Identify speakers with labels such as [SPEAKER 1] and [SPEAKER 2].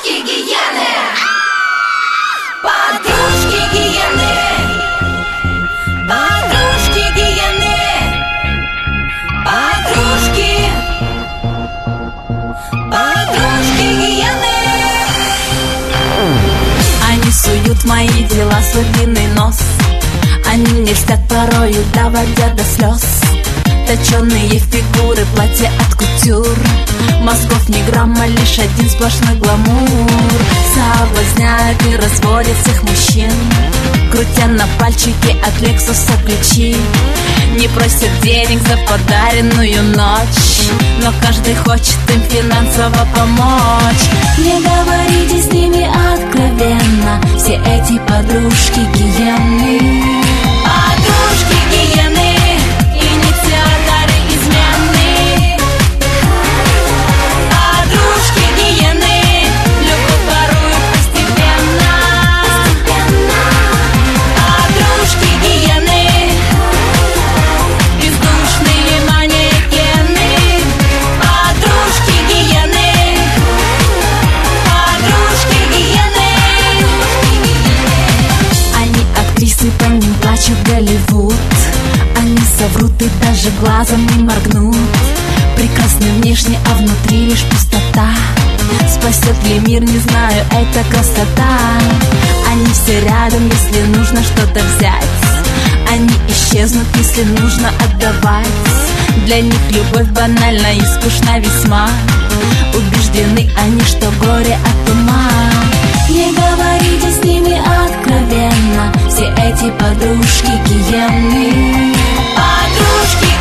[SPEAKER 1] Подружки гиены. Подружки гиены. Подружки гиены. Подружки. Подружки гиены.
[SPEAKER 2] Они суют в мои дела свой длинный нос. Они мне льстят порою, доводя до слез. Точеные фигуры, платья от кутюр. Мозгов ни грамма, лишь один сплошной гламур. Соблазняют и разводят всех мужчин, крутя на пальчике от Лексуса ключи. Не просят денег за подаренную ночь, но каждый хочет им финансово помочь. Не говорите с ними откровенно, все эти подружки гиены.
[SPEAKER 1] Подружки гиены. Инициаторы измены. Подружки гиены. Любовь воруют постепенно. Подружки гиены. Бездушные манекены. Подружки гиены. Подружки гиены.
[SPEAKER 2] Они актрисы, по ним плачут Голливуд. Они соврут и даже глазом не моргнут. Прекрасны внешне, а внутри лишь пустота. Спасет ли мир, не знаю, это красота. Они все рядом, если нужно что-то взять. Они исчезнут, если нужно отдавать. Для них любовь банальна и скучна весьма. Убеждены они, что горе от ума. Не говорите с ними откровенно, все эти подружки гиены.
[SPEAKER 1] Подружки